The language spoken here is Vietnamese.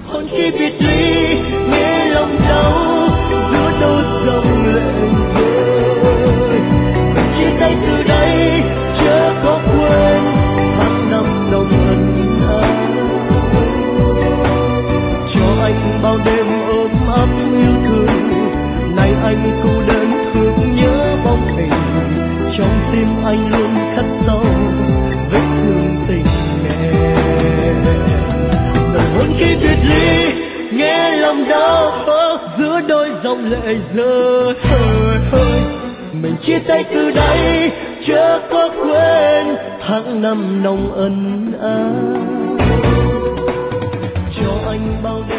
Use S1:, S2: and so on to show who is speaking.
S1: hôn khi biệt ly nghe lòng đau giữa đôi dòng lệ rơi. Mình chia tay từ đây chớ có quên tháng năm nồng ân ái, cho anh bao đêm ôm ấp yêu thương. Này anh cô đơn thương nhớ bóng hình, trong tim anh luôn khắc sâu vết thương tình em. Nồng hôn khi biệt ly nghe lòng đau giữa đôi dòng lệ rơi. Mình chia tay từ đây chớ có quên tháng năm nồng ân ái, cho anh bao đêm